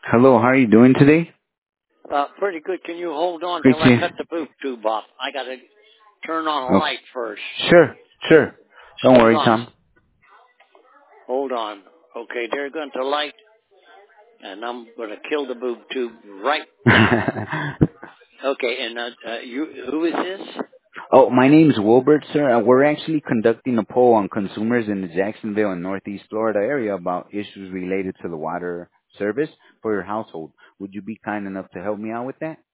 Hello, how are you doing today? Pretty good. Can you hold on Great till I to. cut the boob tube off? I gotta turn on a Oh, light first. sure. Don't Hold worry, on. Tom. Hold on. Okay, there goes the light, and I'm gonna kill the boob tube right now. Okay, and who is this? Oh, my name's Wilbert, sir. We're actually conducting a poll on consumers in the Jacksonville and Northeast Florida area about issues related to the water service for your household. Would you be kind enough to help me out with that?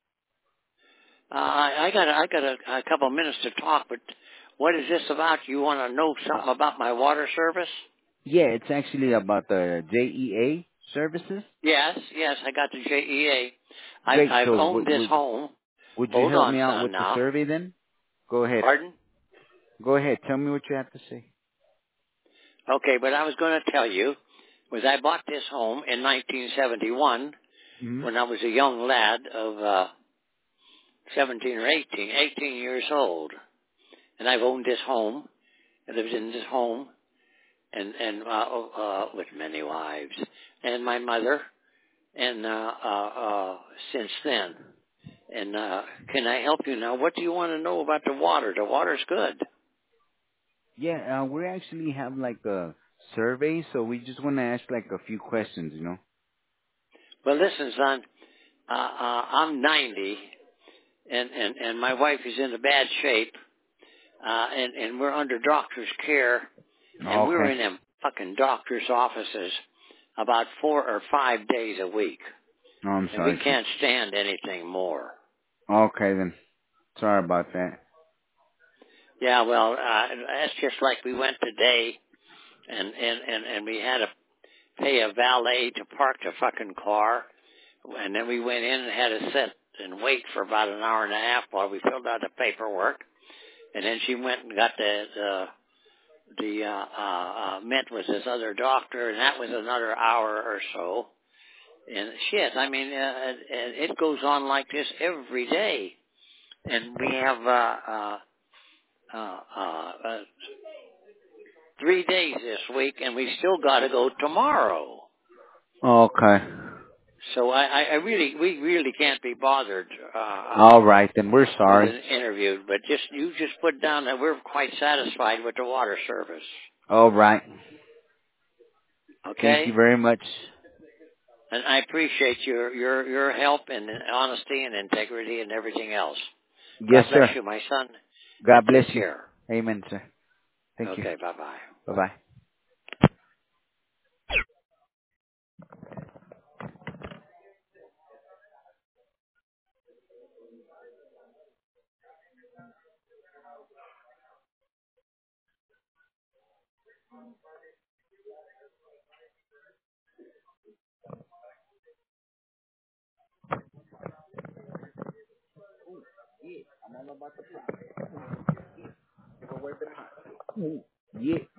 I got a couple minutes to talk, but what is this about? You want to know something about my water service? Yeah, it's actually about the JEA services. Yes, I got the JEA. Great. I've So, owned this home. would you Hold help on, me out son. with the Now, survey then? Go ahead. pardon? Go ahead. Tell me what you have to say. Okay, but I was going to tell you was I bought this home in 1971 Hmm. when I was a young lad of 17 or 18 years old, and I've owned this home and lived in this home and with many wives and my mother and since then. And can I help you now? What do you want to know about the water? The water's good. Yeah, we actually have like a survey, so we just want to ask like a few questions, you know. Well, listen, son, I'm 90, and my wife is in a bad shape, and we're under doctor's care, and we're Okay. in them fucking doctor's offices about 4 or 5 days a week, Oh, I'm and we sorry, sir. can't stand anything more. Okay then. Sorry about that. Yeah, well, that's just like we went today, and we had to pay a valet to park the fucking car, and then we went in and had to sit and wait for about an hour and a half while we filled out the paperwork, and then she went and got met with this other doctor, and that was another hour or so. And shit, I mean, it goes on like this every day. And we have uh, uh, 3 days this week, and we still got to go tomorrow. Okay. So we really can't be bothered All right then. We're with sorry. an interview. But you just put down that we're quite satisfied with the water service. All right. Thank Okay. you very much. And I appreciate your help and honesty and integrity and everything else. Yes, God bless sir. you, my son. You God bless take you. care. Amen, sir. Thank you. Okay, bye-bye. Bye bye. Yeah.